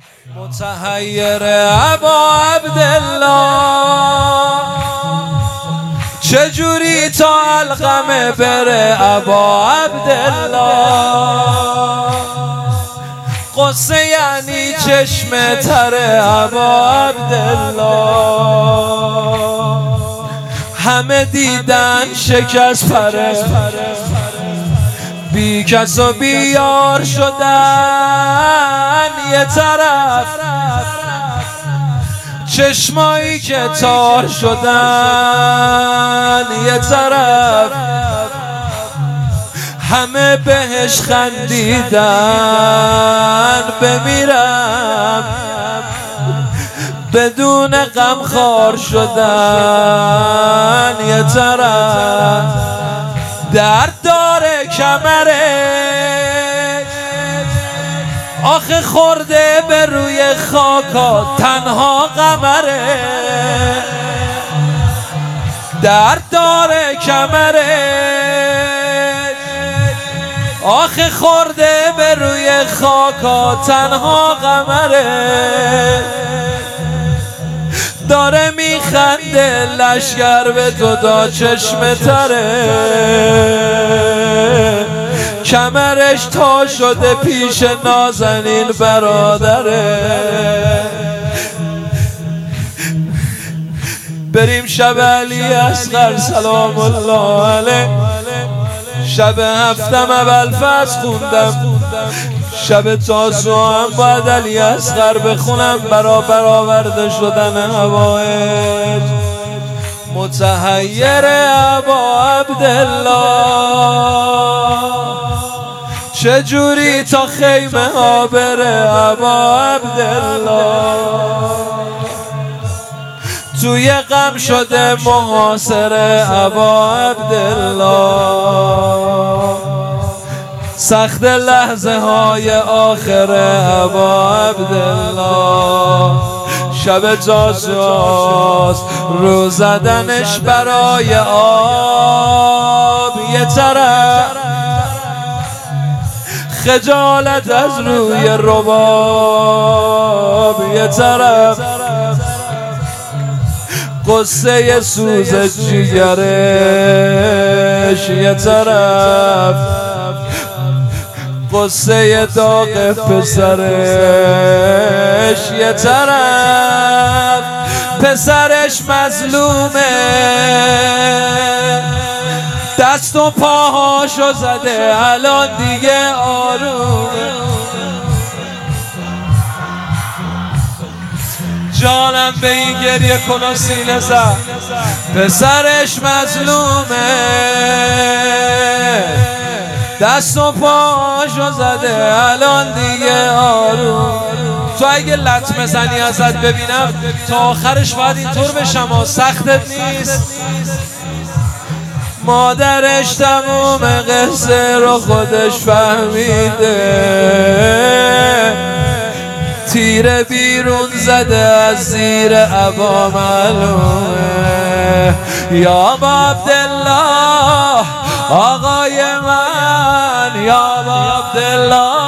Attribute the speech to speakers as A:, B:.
A: متحیر ابا عبدالله چجوری تا القمه بره ابا عبدالله قصه یعنی چشم تره ابا عبدالله همه دیدن شکست پره بی کس و بیار شدن یه طرف چشمایی که تار شدن یه طرف همه بهش خندیدن بمیرم بدون غم خار شدن یه طرف درد داره کمره آخه خورده به روی خاکا تنها قمره درد داره کمره آخه خورده به روی خاکا تنها قمره داره میخنده لشگر به تو دا چشم تره کمرش تا شده پیش نازنین برادره بریم شب علی اصغر سلام الله علیه شب هفتم اول فصل خوندم شب تاسوعا هم باید علی اصغر بخونم برا برآورده شدن حوائج متحیر ابا عبدالله چجوری تا خیمه ها بره ابا عبدالله توی غم شده محاصره ابا عبدالله سخت لحظه های آخره ابا عبدالله شب تاسوعاست رو زدنش برای آب یه طرف خجالت از روی رباب یه طرف قصه سوز جیگرش یه طرف قصه داغ پسرش یه طرف پسرش مظلومه دست و پاهاشو زده الان دیگه آرومه جانم به این گریه کن و سینه زد پسرش مظلومه دست و پاشو زده الان دیگه آروم تو اگه لطمه زنی ازت ببینم تا آخرش باید اینطور بشم و سختت نیست مادرش تموم قصه رو خودش فهمیده تیر بیرون زده از زیر ابا معلومه یا ابا عبدالله آقای من یا ابا عبدالله